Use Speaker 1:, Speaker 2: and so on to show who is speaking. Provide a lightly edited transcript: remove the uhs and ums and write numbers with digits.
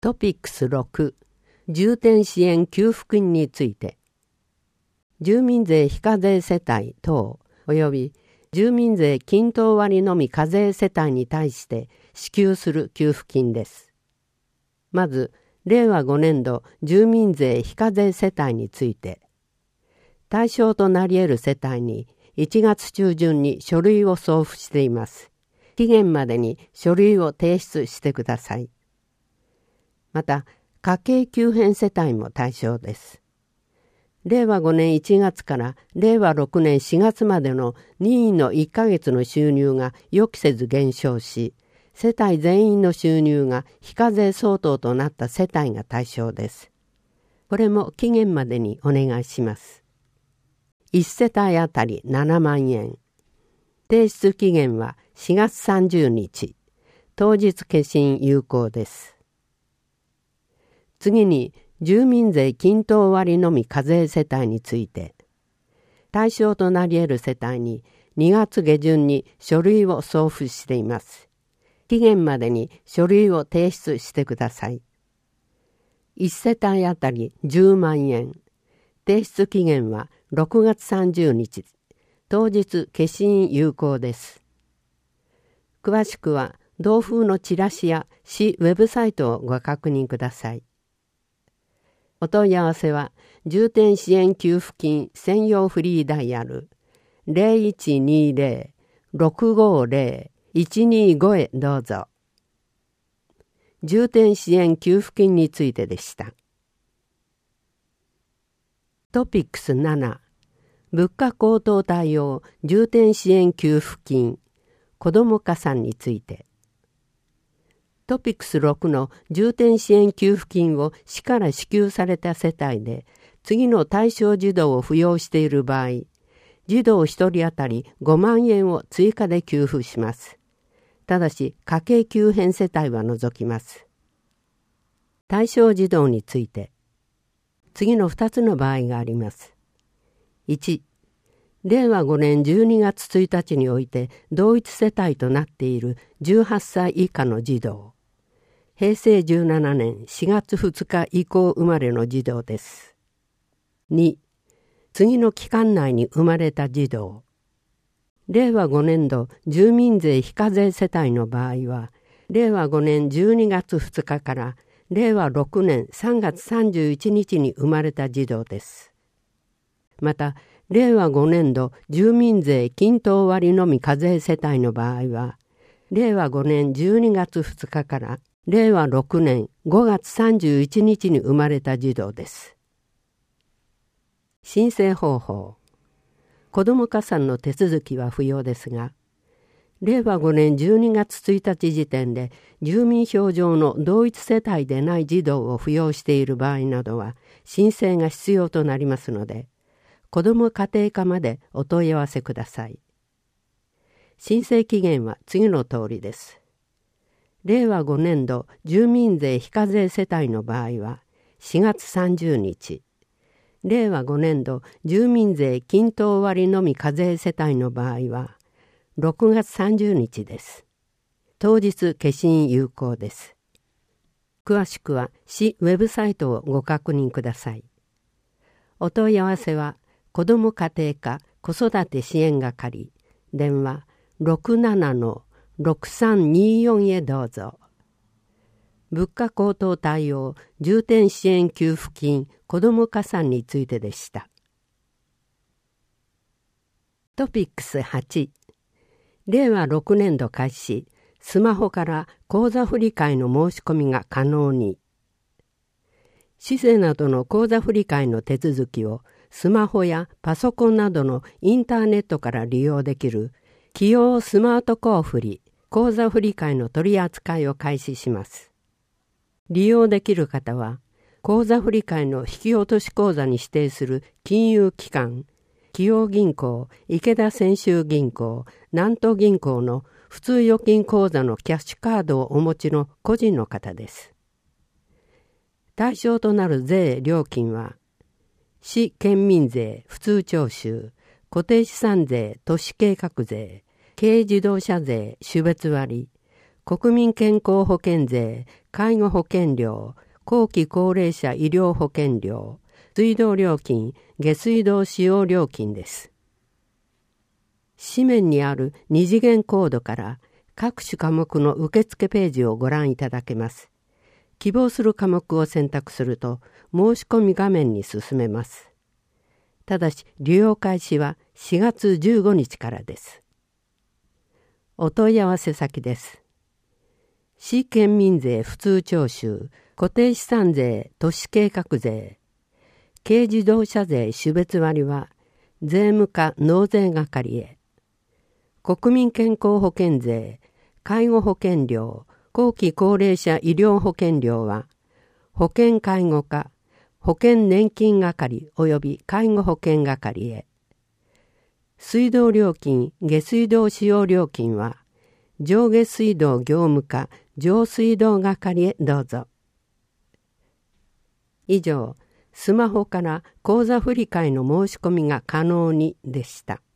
Speaker 1: トピックス6、重点支援給付金について、住民税非課税世帯等及び住民税均等割のみ課税世帯に対して支給する給付金です。まず、令和5年度住民税非課税世帯について、対象となり得る世帯に1月中旬に書類を送付しています。期限までに書類を提出してください。また、家計急変世帯も対象です。令和5年1月から令和6年4月までの任意の1ヶ月の収入が予期せず減少し、世帯全員の収入が非課税相当となった世帯が対象です。これも期限までにお願いします。1世帯あたり7万円。提出期限は4月30日。当日消印有効です。次に、住民税均等割のみ課税世帯について、対象となり得る世帯に2月下旬に書類を送付しています。期限までに書類を提出してください。1世帯あたり10万円。提出期限は6月30日。当日消印有効です。詳しくは同封のチラシや市ウェブサイトをご確認ください。お問い合わせは、重点支援給付金専用フリーダイヤル 0120-650-125 へどうぞ。重点支援給付金についてでした。トピックス7、物価高騰対応重点支援給付金子ども加算について。トピックス6の重点支援給付金を市から支給された世帯で次の対象児童を扶養している場合、児童1人当たり5万円を追加で給付します。ただし家計急変世帯は除きます。対象児童について、次の2つの場合があります。1、令和5年12月1日において同一世帯となっている18歳以下の児童。平成17年4月2日以降生まれの児童です。2、次の期間内に生まれた児童。令和5年度住民税非課税世帯の場合は、令和5年12月2日から令和6年3月31日に生まれた児童です。また、令和5年度住民税均等割のみ課税世帯の場合は、令和5年12月2日から令和6年5月31日に生まれた児童です。申請方法。子ども加算の手続きは不要ですが、令和5年12月1日時点で住民票上の同一世帯でない児童を扶養している場合などは申請が必要となりますので、子ども家庭課までお問い合わせください。申請期限は次の通りです。令和5年度住民税非課税世帯の場合は4月30日。令和5年度住民税均等割のみ課税世帯の場合は6月30日です。当日消印有効です。詳しくは市ウェブサイトをご確認ください。お問い合わせは子ども家庭課子育て支援係電話 67-6324 へどうぞ。物価高騰対応重点支援給付金子ども加算についてでした。トピックス8、令和6年度開始、スマホから口座振替の申し込みが可能に。市税などの口座振替の手続きをスマホやパソコンなどのインターネットから利用できる企業スマート口振口座振替の取り扱いを開始します。利用できる方は、口座振替の引き落とし口座に指定する金融機関、企業銀行、池田泉州銀行、南都銀行の普通預金口座のキャッシュカードをお持ちの個人の方です。対象となる税・料金は、市県民税、普通徴収、固定資産税、都市計画税、軽自動車税、種別割、国民健康保険税、 介護保険料、後期高齢者医療保険料、水道料金、下水道使用料金です。紙面にある二次元コードから各種科目の受付ページをご覧いただけます。希望する科目を選択すると申し込み画面に進めます。ただし利用開始は4月15日からです。お問い合わせ先です。市県民税普通徴収、固定資産税、都市計画税、軽自動車税種別割は税務課納税係へ。国民健康保険税、介護保険料、後期高齢者医療保険料は保険介護課、保険年金係及び介護保険係へ。水道料金、下水道使用料金は上下水道業務課、上水道係へどうぞ。以上、スマホから口座振替の申し込みが可能にでした。